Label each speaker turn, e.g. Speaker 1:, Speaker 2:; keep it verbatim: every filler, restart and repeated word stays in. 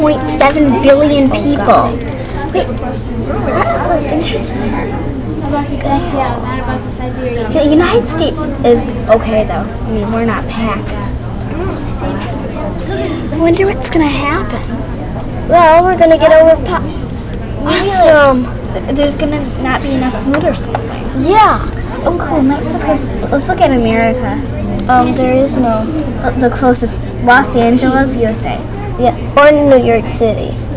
Speaker 1: point seven billion people. Wait, that was interesting. The United States is okay though. I mean, we're not packed. I wonder what's gonna happen.
Speaker 2: Well, we're gonna get overpop.
Speaker 1: Awesome. There's gonna not be enough food or something.
Speaker 2: Yeah.
Speaker 1: Oh, cool. Mexico's. Let's look at America.
Speaker 2: Um, there is no.
Speaker 1: The closest, Los Angeles, U S A.
Speaker 2: Yeah, or New York City.